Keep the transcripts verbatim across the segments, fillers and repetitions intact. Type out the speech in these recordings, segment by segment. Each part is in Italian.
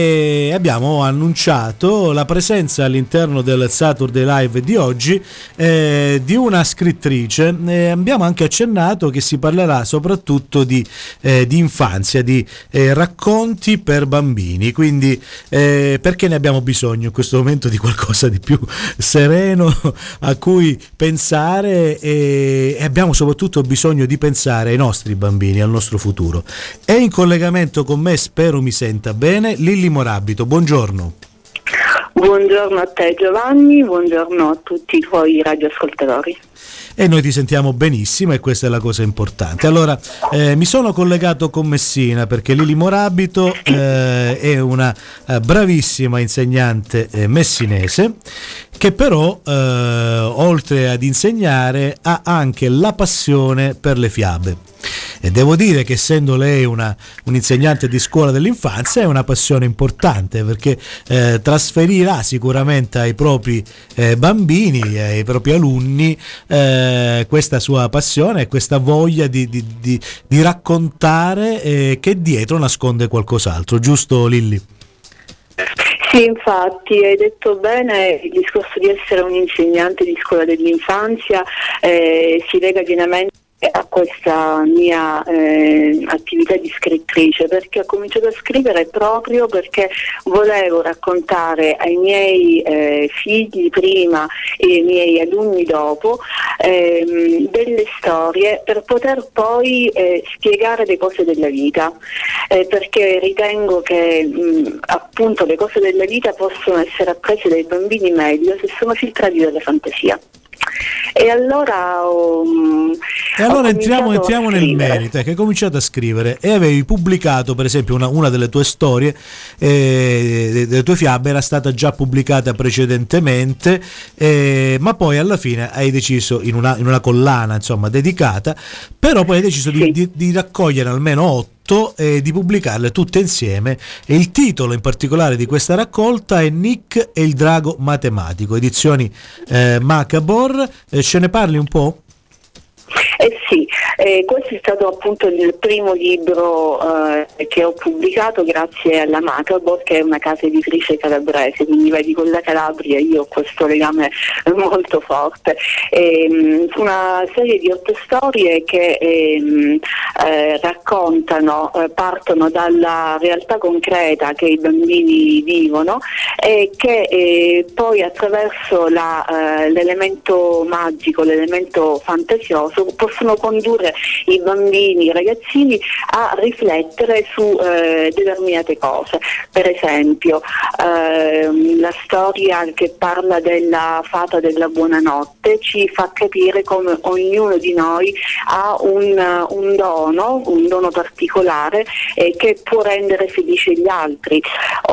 E abbiamo annunciato la presenza all'interno del Saturday Live di oggi eh, di una scrittrice. Eh, abbiamo anche accennato che si parlerà soprattutto di, eh, di infanzia, di eh, racconti per bambini, quindi eh, perché ne abbiamo bisogno in questo momento di qualcosa di più sereno a cui pensare, e, e abbiamo soprattutto bisogno di pensare ai nostri bambini, al nostro futuro. È in collegamento con me, spero mi senta bene, Lilli Morabito. Buongiorno. Buongiorno a te Giovanni, buongiorno a tutti i tuoi radioascoltatori. E noi ti sentiamo benissimo, e questa è la cosa importante. Allora, eh, mi sono collegato con Messina perché Lilli Morabito eh, è una eh, bravissima insegnante eh, messinese, che però eh, oltre ad insegnare ha anche la passione per le fiabe. E devo dire che, essendo lei una, un'insegnante di scuola dell'infanzia, è una passione importante, perché eh, trasferirà sicuramente ai propri eh, bambini, ai propri alunni, eh, questa sua passione e questa voglia di, di, di, di raccontare eh, che dietro nasconde qualcos'altro, giusto Lilli? Sì, infatti hai detto bene, il discorso di essere un insegnante di scuola dell'infanzia eh, si lega pienamente a questa mia eh, attività di scrittrice, perché ho cominciato a scrivere proprio perché volevo raccontare ai miei eh, figli prima e ai miei alunni dopo ehm, delle storie per poter poi eh, spiegare le cose della vita, eh, perché ritengo che mh, appunto le cose della vita possono essere apprese dai bambini meglio se sono filtrati dalla fantasia. E allora um, e allora entriamo, entriamo nel merito, che hai cominciato a scrivere e avevi pubblicato, per esempio, una, una delle tue storie, eh, delle tue fiabe era stata già pubblicata precedentemente, eh, ma poi alla fine hai deciso, in una, in una collana insomma dedicata, però poi hai deciso sì. di, di, di raccogliere almeno otto e di pubblicarle tutte insieme, e il titolo in particolare di questa raccolta è Nick e il drago matematico, edizioni eh, Macabor. Eh, ce ne parli un po'? Eh sì, eh, questo è stato appunto il primo libro eh, che ho pubblicato grazie alla Macabor, che è una casa editrice calabrese, quindi vedi, con la Calabria io ho questo legame molto forte. E, una serie di otto storie che eh, eh, raccontano, eh, partono dalla realtà concreta che i bambini vivono e che eh, poi attraverso la, eh, l'elemento magico, l'elemento fantasioso, possono condurre i bambini, i ragazzini a riflettere su eh, determinate cose. Per esempio ehm, la storia che parla della fata della buonanotte ci fa capire come ognuno di noi ha un, un dono, un dono particolare eh, che può rendere felice gli altri.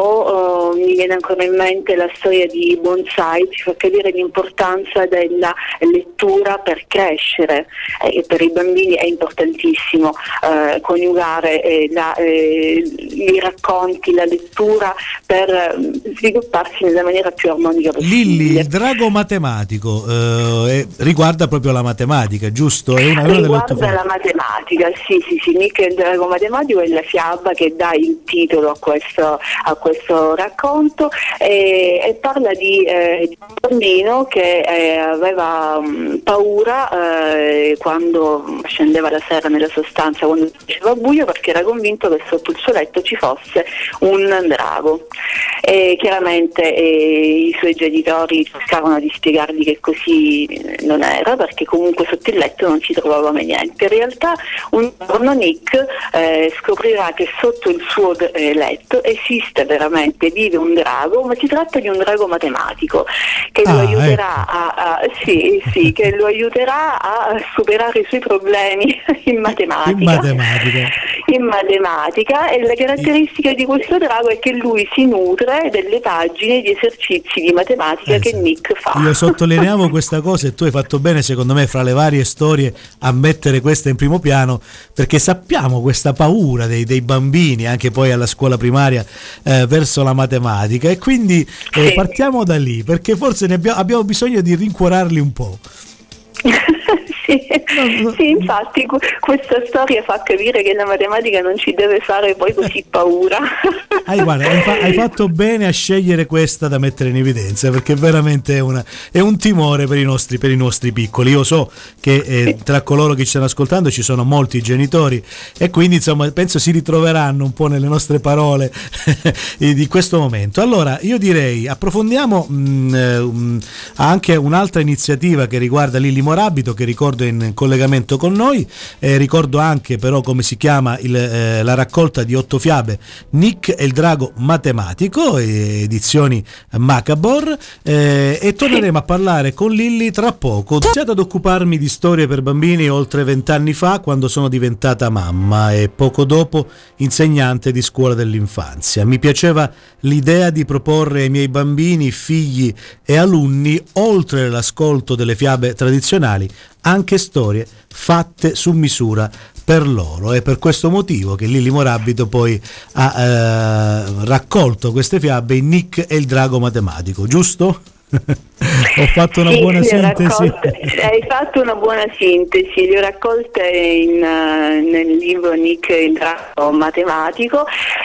O eh, mi viene ancora in mente la storia di Bonsai, ci fa capire l'importanza della lettura per crescere. Eh, per i bambini è importantissimo eh, coniugare eh, la, eh, i racconti, la lettura per eh, svilupparsi nella maniera più armonica possibile. Lilli, il drago matematico eh, riguarda proprio la matematica, giusto? È una, una riguarda la matematica, sì, sì, sì. Nick e il drago matematico è la fiaba che dà il titolo a questo, a questo racconto, e, e parla di, eh, di un bambino che eh, aveva mh, paura eh, quando scendeva la sera nella sua stanza, quando faceva buio, perché era convinto che sotto il suo letto ci fosse un drago. E chiaramente eh, i suoi genitori cercavano di spiegargli che così non era, perché comunque sotto il letto non si trovava mai niente. In realtà un giorno Nick eh, scoprirà che sotto il suo eh, letto esiste veramente, vive un drago, ma si tratta di un drago matematico che ah, lo aiuterà ecco. a, a sì, sì, che lo aiuterà a superare i suoi problemi in matematica. In matematica. In matematica, e la caratteristica di questo drago è che lui si nutre delle pagine di esercizi di matematica eh, che sì. Nick fa. Io sottolineavo questa cosa, e tu hai fatto bene, secondo me, fra le varie storie a mettere questa in primo piano, perché sappiamo questa paura dei, dei bambini, anche poi alla scuola primaria, eh, verso la matematica, e quindi eh, sì. partiamo da lì, perché forse ne abbiamo, abbiamo bisogno di rincuorarli un po'. Sì, sì, infatti questa storia fa capire che la matematica non ci deve fare poi così paura. Hai, guarda, hai, fa- hai fatto bene a scegliere questa da mettere in evidenza, perché veramente è, una, è un timore per i nostri, per i nostri piccoli. Io so che eh, tra coloro che ci stanno ascoltando ci sono molti genitori e quindi insomma penso si ritroveranno un po' nelle nostre parole di questo momento. Allora io direi approfondiamo mh, mh, anche un'altra iniziativa che riguarda Lilli Morabito, che ricordo in collegamento con noi, eh, ricordo anche però come si chiama il, eh, la raccolta di otto fiabe Nick e il drago matematico, eh, edizioni Macabor, eh, e torneremo a parlare con Lilli tra poco. Ho iniziato ad occuparmi di storie per bambini oltre vent'anni fa, quando sono diventata mamma e poco dopo insegnante di scuola dell'infanzia. Mi piaceva l'idea di proporre ai miei bambini, figli e alunni, oltre l'ascolto delle fiabe tradizionali, anche storie fatte su misura per loro. È per questo motivo che Lilli Morabito poi ha eh, raccolto queste fiabe in Nick e il drago matematico, giusto? Ho fatto una sì, buona sintesi. Raccolte, hai fatto una buona sintesi, le ho raccolte in, uh, nel libro Nick il drago matematico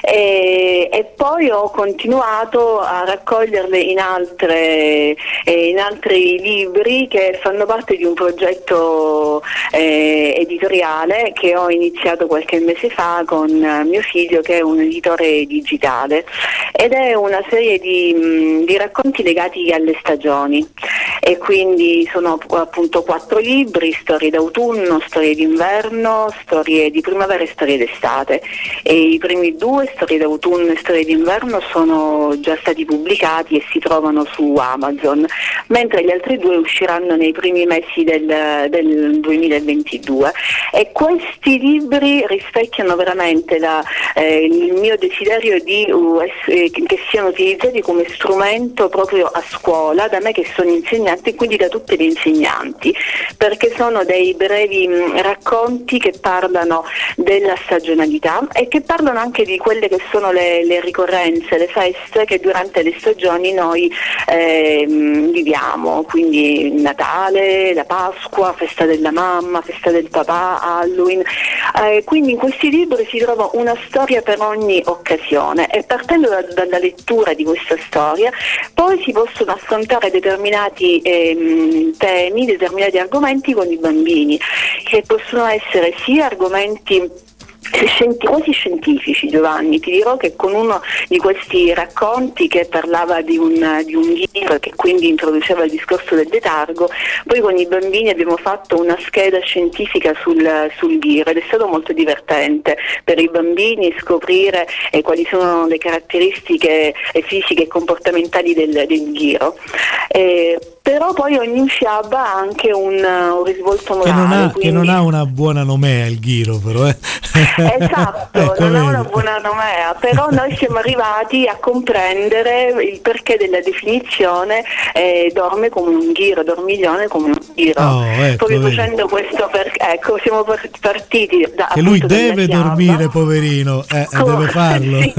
e, e poi ho continuato a raccoglierle in, altre, eh, in altri libri che fanno parte di un progetto eh, editoriale che ho iniziato qualche mese fa con uh, mio figlio, che è un editore digitale, ed è una serie di, mh, di racconti legati alle stagioni, e quindi sono appunto quattro libri: storie d'autunno, storie d'inverno, storie di primavera e storie d'estate, e i primi due, storie d'autunno e storie d'inverno, sono già stati pubblicati e si trovano su Amazon, mentre gli altri due usciranno nei primi mesi del, del duemilaventidue, e questi libri rispecchiano veramente la, eh, il mio desiderio di uh, ess- che siano utilizzati come strumento proprio a scuola, da me che sono insegnante e quindi da tutte le insegnanti, perché sono dei brevi mh, racconti che parlano della stagionalità e che parlano anche di quelle che sono le, le ricorrenze, le feste che durante le stagioni noi eh, viviamo, quindi Natale, la Pasqua, festa della mamma, festa del papà, Halloween, eh, quindi in questi libri si trova una storia per ogni occasione, e partendo da, dalla lettura di questa storia poi si possono affrontare determinati ehm, temi, determinati argomenti con i bambini, che possono essere sia argomenti Scienti- quasi scientifici. Giovanni, ti dirò che con uno di questi racconti che parlava di un, di un ghiro, che quindi introduceva il discorso del letargo, poi con i bambini abbiamo fatto una scheda scientifica sul, sul ghiro, ed è stato molto divertente per i bambini scoprire eh, quali sono le caratteristiche eh, fisiche e comportamentali del, del ghiro. Eh, però poi ogni fiaba ha anche un, un risvolto morale. Che non ha, quindi... che non ha una buona nomea il ghiro, però. Eh. Esatto, ecco, non ha una buona nomea, però noi siamo arrivati a comprendere il perché della definizione eh, dorme come un ghiro, dormiglione come un ghiro. Oh, ecco, proprio vedi. facendo questo, per, ecco, siamo partiti da... Che lui deve dormire, poverino, eh, oh, deve farlo. Sì.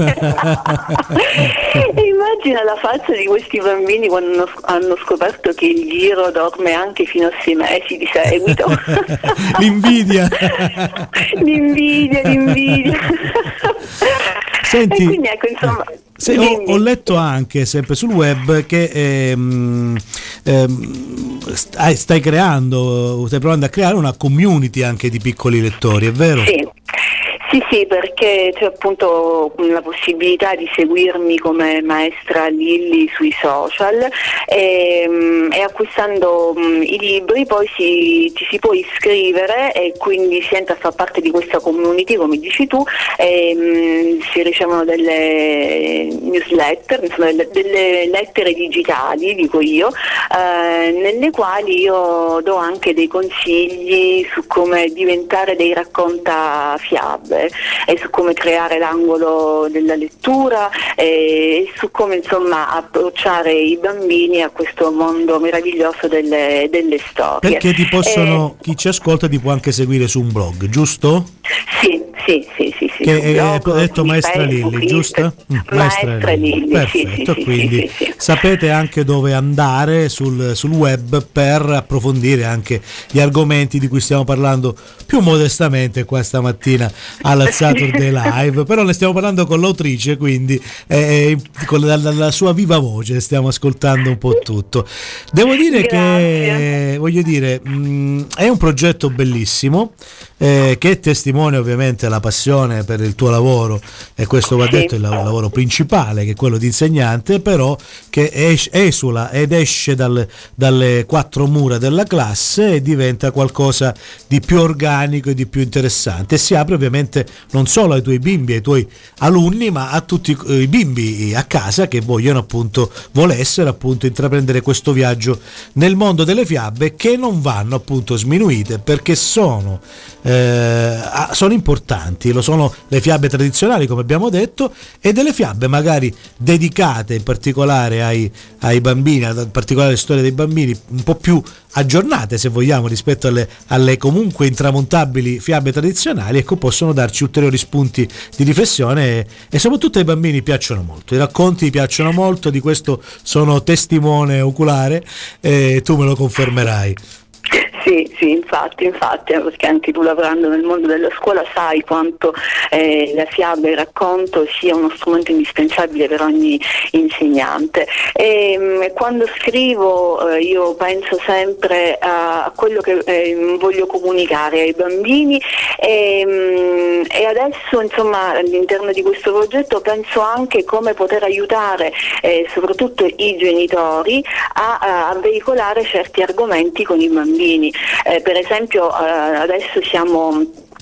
Immagina la faccia di questi bambini quando hanno scoperto che il ghiro dorme anche fino a sei mesi di seguito. L'invidia. L'invidia, l'invidia. Senti, e quindi ecco, insomma, se ho, ho letto anche sempre sul web che ehm, ehm, stai, stai creando, stai provando a creare una community anche di piccoli lettori, è vero? Sì. Sì, sì, perché c'è appunto la possibilità di seguirmi come maestra Lilli sui social, e, e acquistando um, i libri poi si, ci si può iscrivere e quindi si entra a far parte di questa community, come dici tu, e um, si ricevono delle newsletter, insomma delle, delle lettere digitali, dico io, eh, nelle quali io do anche dei consigli su come diventare dei raccontafiabe, e su come creare l'angolo della lettura e su come insomma approcciare i bambini a questo mondo meraviglioso delle, delle storie. Perché ti possono, eh, chi ci ascolta ti può anche seguire su un blog, giusto? Sì, sì, sì, sì, sì, che è blog, detto Maestra Lilli, giusto? Mm, Maestra, Maestra Lilli, perfetto, sì, sì, quindi sì, sì, sì. sapete anche dove andare sul, sul web per approfondire anche gli argomenti di cui stiamo parlando più modestamente qua stamattina alla Saturday Live, però ne stiamo parlando con l'autrice, quindi eh, con la, la, la sua viva voce stiamo ascoltando un po' tutto. Devo dire Grazie. che voglio dire mh, è un progetto bellissimo eh, che testimonia ovviamente la passione per il tuo lavoro, e questo va Sì. detto è il lavoro principale, che è quello di insegnante, però che es- esula ed esce dal, dalle quattro mura della classe e diventa qualcosa di più organico e di più interessante, e si apre ovviamente non solo ai tuoi bimbi, ai tuoi alunni, ma a tutti i bimbi a casa che vogliono appunto volessero appunto intraprendere questo viaggio nel mondo delle fiabe, che non vanno appunto sminuite, perché sono eh, sono importanti, lo sono le fiabe tradizionali come abbiamo detto, e delle fiabe magari dedicate in particolare ai, ai bambini, in particolare le storie dei bambini un po' più aggiornate se vogliamo rispetto alle, alle comunque intramontabili fiabe tradizionali, ecco, possono darci ulteriori spunti di riflessione e, e soprattutto ai bambini piacciono molto, i racconti piacciono molto, di questo sono testimone oculare e tu me lo confermerai. Sì, sì, infatti, infatti, perché anche tu lavorando nel mondo della scuola sai quanto eh, la fiaba e il racconto sia uno strumento indispensabile per ogni insegnante. E mh, quando scrivo eh, io penso sempre a, a quello che eh, voglio comunicare ai bambini e, mh, e adesso insomma all'interno di questo progetto penso anche come poter aiutare eh, soprattutto i genitori a, a, a veicolare certi argomenti con i bambini. Eh, per esempio eh, adesso siamo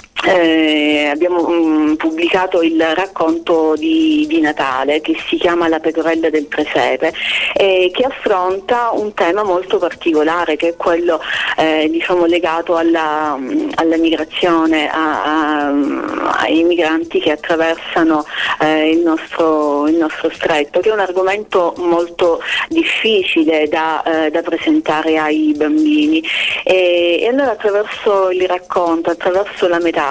Eh, abbiamo um, pubblicato il racconto di, di Natale che si chiama La pecorella del presepe, eh, che affronta un tema molto particolare, che è quello eh, diciamo legato alla, alla migrazione, a, a, ai migranti che attraversano eh, il, nostro, il nostro stretto, che è un argomento molto difficile da, eh, da presentare ai bambini, e, e allora attraverso il racconto, attraverso la metafora,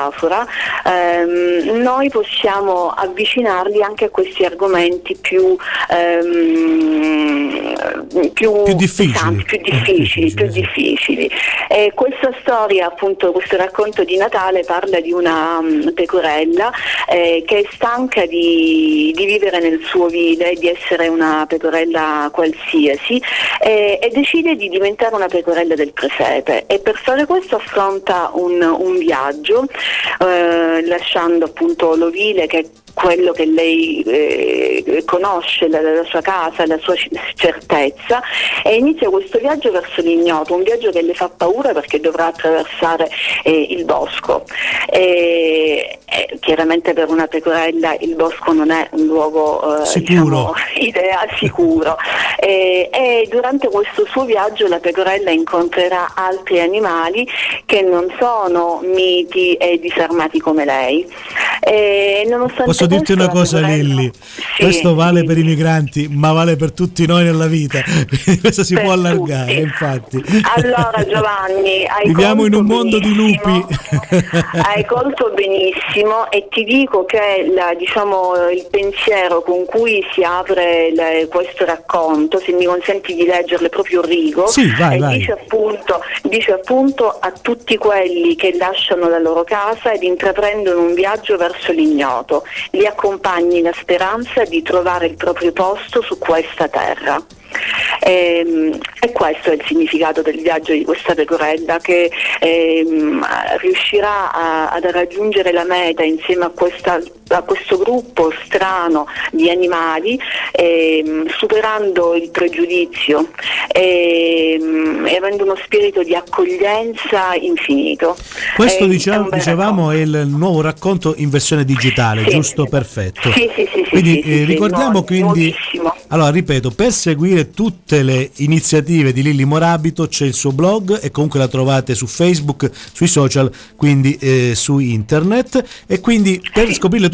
ehm, noi possiamo avvicinarli anche a questi argomenti più ehm, più, più difficili, pesanti, più difficili, più difficili. E questa storia, appunto, questo racconto di Natale parla di una um, pecorella eh, che è stanca di, di vivere nel suo vile, di essere una pecorella qualsiasi, eh, e decide di diventare una pecorella del presepe, e per fare questo affronta un, un viaggio Eh, lasciando appunto l'ovile, che è quello che lei eh, conosce, la, la sua casa, la sua certezza, e inizia questo viaggio verso l'ignoto, un viaggio che le fa paura perché dovrà attraversare eh, il bosco. E, e, chiaramente per una pecorella il bosco non è un luogo eh, sicuro, diciamo, idea sicuro, e, e durante questo suo viaggio la pecorella incontrerà altri animali che non sono miti e disarmati come lei. E nonostante posso dirti una cosa, Lilli, sì, questo vale sì, per i migranti, ma vale per tutti noi nella vita, quindi questo si per può allargare, tutti. infatti. Allora Giovanni, hai viviamo in un mondo benissimo, di lupi. hai colto benissimo, e ti dico che la, diciamo, il pensiero con cui si apre la, questo racconto, se mi consenti di leggerle proprio un rigo, sì, vai, eh, vai. Dice, appunto, dice appunto a tutti quelli che lasciano la loro casa ed intraprendono un viaggio verso l'ignoto, li accompagni la speranza di trovare il proprio posto su questa terra. E, e questo è il significato del viaggio di questa pecorella, che ehm, riuscirà a, ad raggiungere la meta insieme a, questa, a questo gruppo strano di animali, ehm, superando il pregiudizio ehm, e avendo uno spirito di accoglienza infinito. Questo è, diciamo, è dicevamo è il nuovo racconto in versione digitale, sì. giusto? Perfetto. Sì, sì, sì, quindi sì, eh, sì, ricordiamo sì, quindi nuovissimo. allora ripeto, per seguire tutte le iniziative di Lilli Morabito c'è il suo blog, e comunque la trovate su Facebook, sui social, quindi eh, su internet, e quindi per scoprirle tutte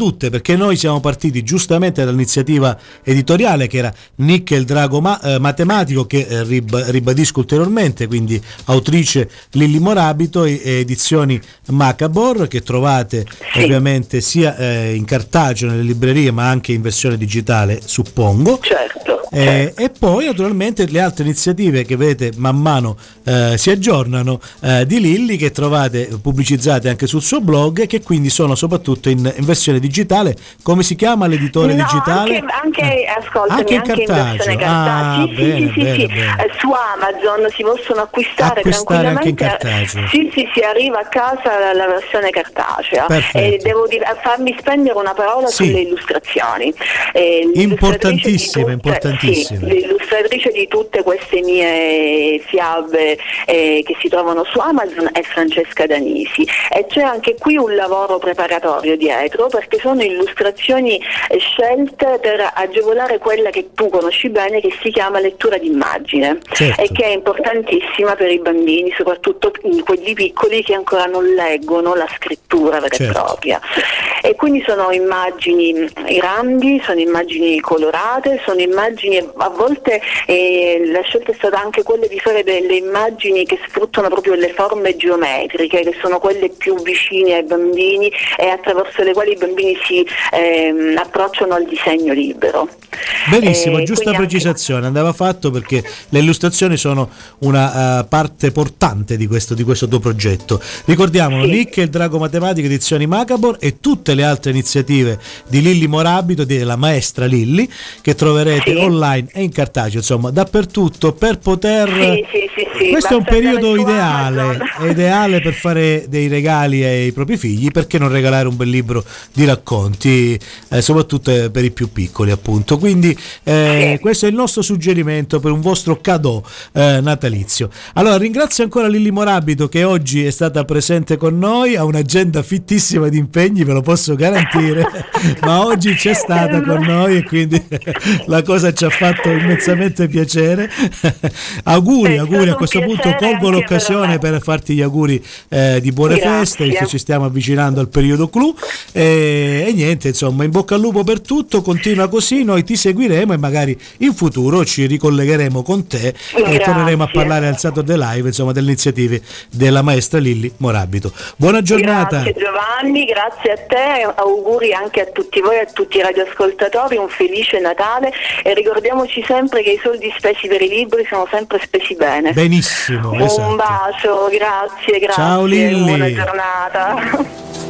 tutte, perché noi siamo partiti giustamente dall'iniziativa editoriale che era Nick e il drago ma- eh, matematico, che eh, rib- ribadisco ulteriormente, quindi autrice Lilli Morabito e edizioni Macabor, che trovate sì. ovviamente sia eh, in cartaceo nelle librerie ma anche in versione digitale, suppongo. Certo, eh, certo. E poi naturalmente le altre iniziative che vedete man mano eh, si aggiornano eh, di Lilli, che trovate pubblicizzate anche sul suo blog, e che quindi sono soprattutto in, in versione digitale. Come si chiama l'editore no, digitale? Anche, anche eh. ascoltami, anche in anche in cartaceo. versione cartacea. Ah, sì, bene, sì, sì, bene, sì. bene. Eh, su Amazon si possono acquistare, Acquistare anche in tranquillamente. cartaceo. Sì, sì, sì, arriva a casa la, la versione cartacea. Perfetto. E devo dire, farmi spendere una parola Sì. sulle illustrazioni. Eh, Importantissime, di tutte, importantissime. Sì, l'illustratrice di tutte queste mie fiabe eh, che si trovano su Amazon è Francesca Danisi, e c'è anche qui un lavoro preparatorio dietro, perché sono illustrazioni scelte per agevolare quella che tu conosci bene, che si chiama lettura d'immagine, certo. e che è importantissima per i bambini, soprattutto quelli piccoli che ancora non leggono la scrittura vera certo. e propria. E quindi sono immagini grandi, sono immagini colorate, sono immagini, a volte eh, la scelta è stata anche quella di fare delle immagini che sfruttano proprio le forme geometriche, che sono quelle più vicine ai bambini e attraverso le quali i bambini si ehm, approcciano al disegno libero. Benissimo, Eh, giusta quindi precisazione, andava fatto, perché le illustrazioni sono una uh, parte portante di questo, di questo tuo progetto. Ricordiamolo, Sì. Nick e il drago matematico, edizioni Macabor, e tutte le altre iniziative di Lilli Morabito, della maestra Lilli, che troverete Sì. online e in cartaceo, insomma dappertutto, per poter Sì, sì, sì, sì. questo è un Basta periodo andare su ideale, Amazon. è ideale per fare dei regali ai propri figli. Perché non regalare un bel libro di racconti, eh, soprattutto per i più piccoli, appunto. Quindi eh, Sì. questo è il nostro suggerimento per un vostro cadeau eh, natalizio. Allora ringrazio ancora Lilli Morabito, che oggi è stata presente con noi, ha un'agenda fittissima di impegni, ve lo posso garantire, ma oggi c'è stata con noi e quindi la cosa ci ha fatto immensamente piacere. auguri, È auguri, stato a questo un punto piacere colgo anche l'occasione per me. per farti gli auguri eh, di buone Grazie. feste, visto ci stiamo avvicinando al periodo clou, e, e niente, insomma, in bocca al lupo per tutto, continua così, noi ti seguiremo e magari in futuro ci ricollegheremo con te e Grazie. torneremo a parlare al Saturday Live, insomma, delle iniziative della maestra Lilli Morabito. Buona giornata. Grazie Giovanni, grazie a te, auguri anche a tutti voi, a tutti i radioascoltatori, un felice Natale, e ricordiamoci sempre che i soldi spesi per i libri sono sempre spesi bene. Benissimo, Un esatto. bacio, grazie, grazie. Ciao Lilli. Buona giornata.